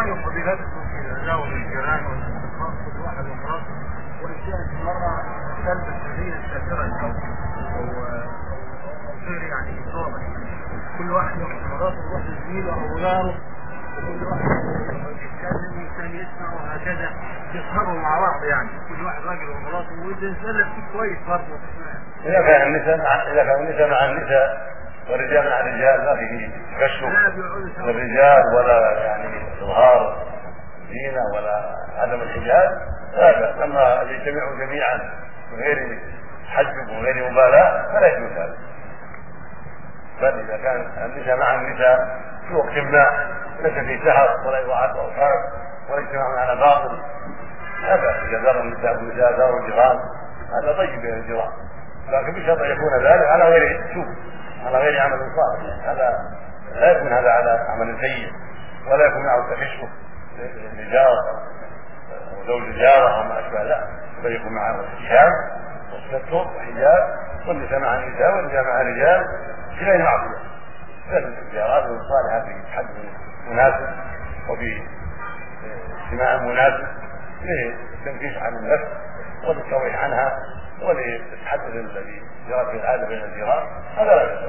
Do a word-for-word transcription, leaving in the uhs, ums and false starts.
رأي فضيلتكم في تجاوز الجيران والاصدقاء كل واحد ومراته ولكن مرة تلبس هدية سافرة أو غير يعني إضافة كل واحد يروح مراته ويروح لزميله أو جاره وكل واحد يتكلم والثاني يسمع وهكذا يسهروا مع بعض يعني كل واحد راجل ومراته وإذا نسلف فيه كويس برضه. إذا كان النساء مع إذا كان النساء مع النساء والرجال مع الرجال ما فيه تكشف للرجال ولا يعني إظهار زينة ولا عدم الحجاب لا بأس. أما يجتمعوا جميعا من غير حجب وغير مبالاة فلا يجوز هذا. بل إذا كان النساء مع النساء في وقت ما ليس في سهر ولا إضاعة أوقات ولا اجتماع على باطل لا بأس. إذا زار النساء والنساء زاروا الجيران هذا طيب بين الجيران، لكن بشرط أن يكون ذلك على غير سوء على غير عمل صالح. هذا لا يكون هذا على عمل سيء ولا يكون معه تكشف للجار أو زوج الجارة أو ما أشبه لا، بل يكون معه احتشام وستر وحجاب والنساء مع النساء والرجال مع الرجال في غير معصية. بل الزيارات الصالحة في تحدث مناسب وفي اجتماع مناسب للتنكيش عن النفس والترويح عنها وللتحدث الذي جرى في العادة بين الجيران هذا لا